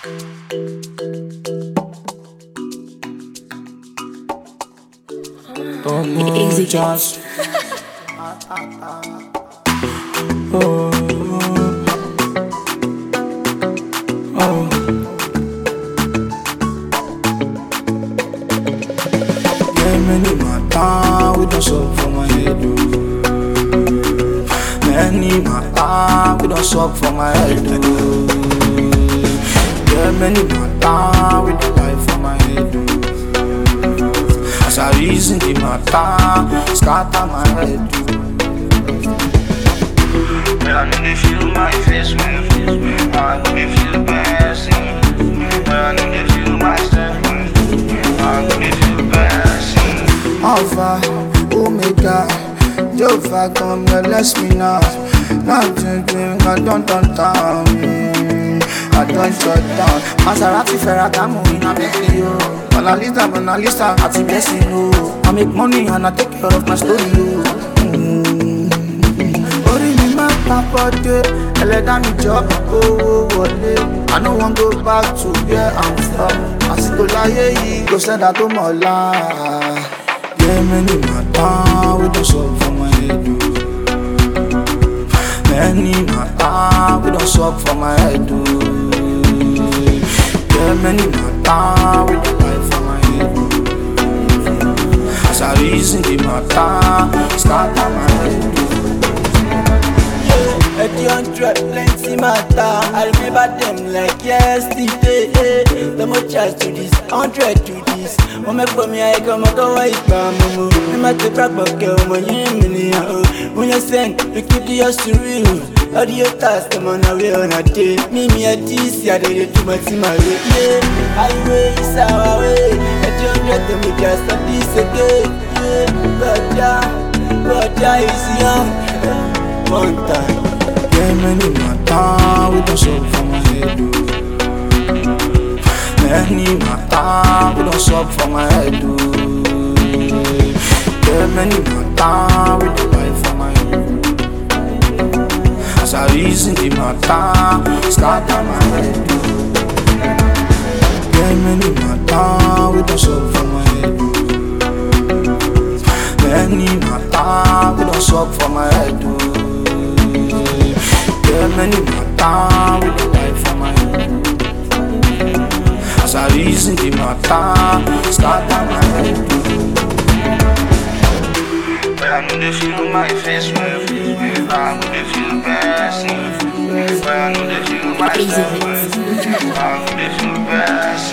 Don't move just. Oh, oh. Yeah, many matter we don't solve for my head. Many matter we don't solve for my head. Yeah, many matter we don't lie for my head. As I reason the matter, scatter my head. I know they feel my face when I know they feel best. I know they feel my step I know they feel best. Alpha, Omega, Jova, come here, bless me now. Nothing, I don't turn down. I don't shut down. Maserati, Ferragamo, in a video. Mona Lisa, at the blessing, oh. I make money and I take care of my story, oh. Papode, ẹlẹ́dàá mi jọ owó wọlé. I no wan go back to where I'm from. Àsìkò láyé yìí kò sẹ́dá tó mọ̀ ọ́lá. Yeah, many matter we don solve for my head o. Many matter we don solve for my head o. Yeah, many matter we don lie for my head o. As I reason the matter, scatter my head o. At the 100, plenty matter. I remember them like yesterday. The more charge to this, 100 to this. Mama for me, I come out of white bamboo. No matter brag but girl, when you in when you send, you keep the yours to real. All the others, come on away on a day. Me, a this, yeah, they too much in my way. Yeah, highway is our way. At the 100, then we just stop this again. Yeah, but yeah, is young. One time. Yeah, many matter we don't solve for my head o. Many matter we don't solve for my head o. Yeah, many matter we don't lie for my head o. As I reason the matter, scatter my head o. Yeah, many matter we don't solve for my head o. Many matter we don't solve for my head o. Yeah, many matter we don't lie for my head. As I reason the matter, scatter my head. I know they feel my face when I know they feel best. I know they feel my step I know they feel best.